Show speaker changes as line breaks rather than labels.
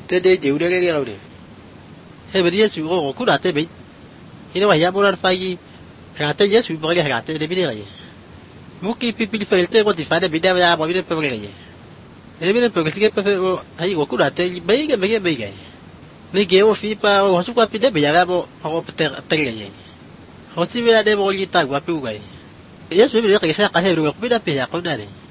te de ure ke ure he be yesu o ku da te be ina wa ya bolar fai ga te yesu bo ga te de bi de mo ki pipi fa el te ko ti fa de bi de ya bo bi de pe ke ye e bi de pe ke si ke pe o ai o ku da te be ke ni ke o fi pa o su kwa pi de be ya bo o te ke ye o si be de bo li ta gua pi u ga yesu bi de ke sa ka he ru ko bi da pe ya ko da